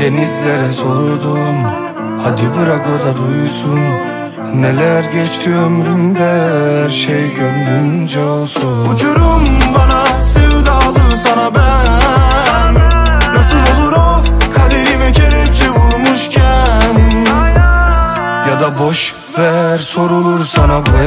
Denizlere sordum, hadi bırak o da duysun. Neler geçti ömrümde, her şey gönlünce olsun. Uçurum bana, sevdalı sana ben. Nasıl olur of, kaderime kelepçe vurmuşken. Ya da boş ver, sorulur sana bu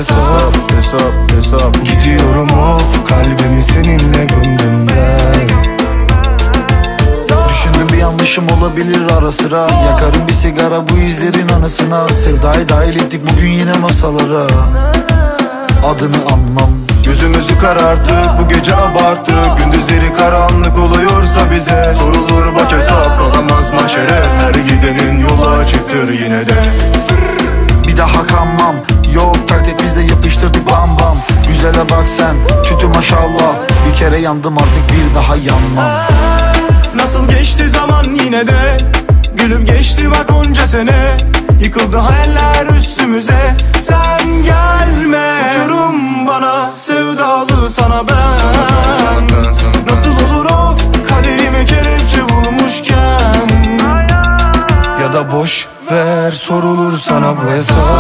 hesap. Gidiyorum of, kalbimi seninle gömdüm ben. Düşündüm bir yanlışım olabilir ara sıra. Yakarım bir sigara bu izlerin anısına. Sevdayı dahil ettik bugün yine masalara. Adını anmam. Gözümüzü kararttık, bu gece abarttık. Gündüzleri karanlık oluyorsa bize sorulur bak hesap, kalamaz maşere. Her gidenin yolu açıktır yine de. Bir daha kanmam, yok taktik bizde yapıştırdık bam bam. Güzele bak sen, tütü maşallah. Bir kere yandım artık bir daha yanmam. Nasıl geçti zaman yine de, gülüp geçti bak onca sene. Yıkıldı hayaller üstümüze, sen gelme. Uçurum bana, sevdalı sana ben. Nasıl olur of, kaderime kelepçe vurmuşken. Ya da boş ver, sorulur sana bu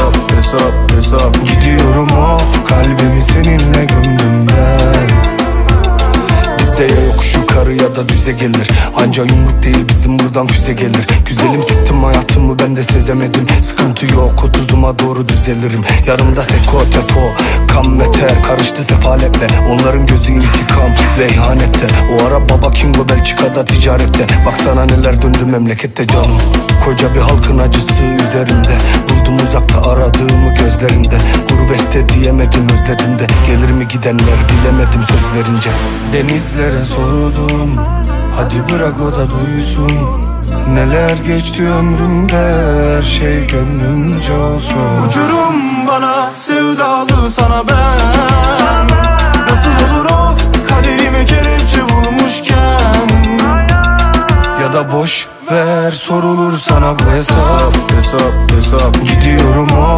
hesap. Gidiyorum of, kalbimi seninle gömdüm ben. Bizde ya yokuş yukarı ya da düze gelir. Anca yumruk değil bizim buradan füze gelir. Güzelim siktim hayatımı ben de sezemedim. Sıkıntı yok, 30'uma doğru düzelirim. Yarımda seko tefo, kan beter karıştı sefaletle. Onların gözü intikam ve ihanette. O ara baba Kingo Belçika'da ticarette. Baksana neler döndü memlekette canım. Koca bir halkın acısı üzerinde. Buldum uzakta aradığımı gözlerinde. Gurbette diyemedim özledim de. Gelir mi gidenler bilemedim söz verince. Denizlere sordum, hadi bırak o da duysun. Neler geçti ömrümde, her şey gönlünce olsun. Uçurum bana, sevdalı sana ben. Nasıl olur of, kaderime kelepçe vurmuşken. Ya da boş ver, sorulur sana bu hesap. Gidiyorum